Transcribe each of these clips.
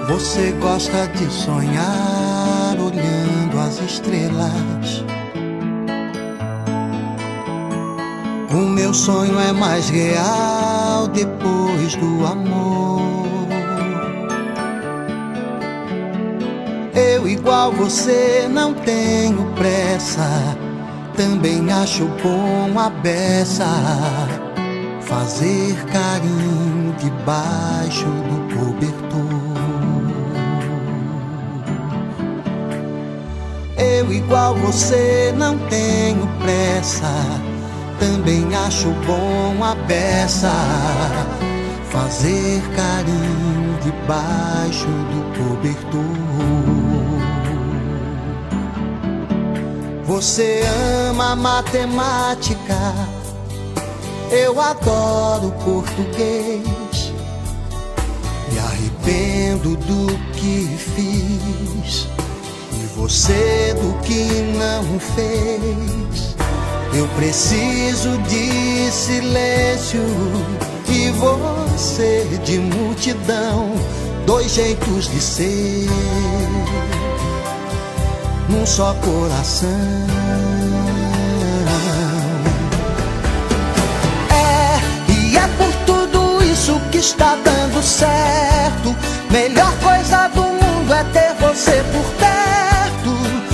Você gosta de sonhar olhando as estrelas. O meu sonho é mais real depois do amor. Eu, igual você, não tenho pressa. Também acho bom a beça fazer carinho debaixo do cobertor. Eu, igual você, não tenho pressa. Também acho bom a beça fazer carinho debaixo do cobertor. Você ama matemática, eu adoro português. Me arrependo do que fiz e você do que não fez. Eu preciso de silêncio e você de multidão. Dois jeitos de ser num só coração. E é por tudo isso que está dando certo. Melhor coisa do mundo é ter você por perto.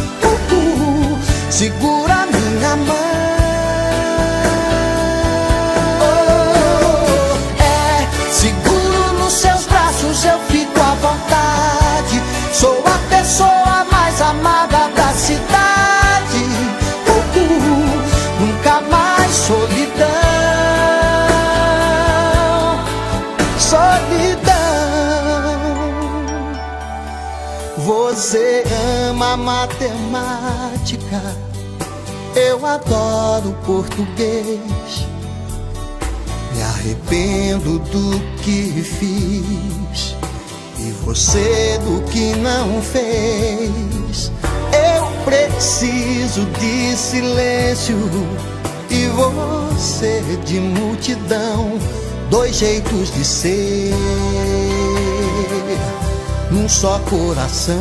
Segura minha mão. Seguro nos seus braços, eu fico à vontade. Sou a pessoa mais amada da cidade. Nunca mais solidão. Solidão. Você ama matemática, eu adoro português. Me arrependo do que fiz e você do que não fez. Eu preciso de silêncio e você de multidão. Dois jeitos de ser num só coração.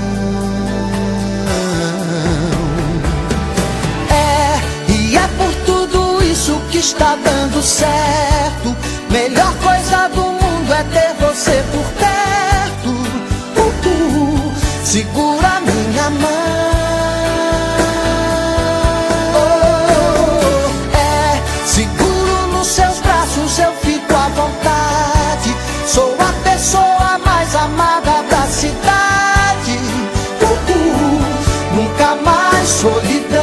E é por tudo isso que está dando certo. Melhor coisa do mundo é ter você por perto. Segura minha mão. Seguro nos seus braços, eu fico à vontade. Sou a pessoa mais amada da cidade. Nunca mais solidão.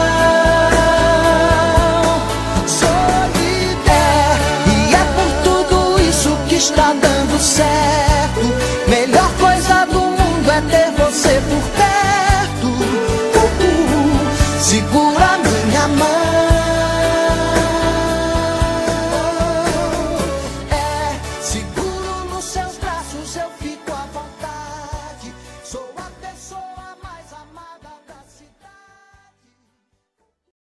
E é por tudo isso que está dando certo. Melhor coisa do mundo é ter você por perto.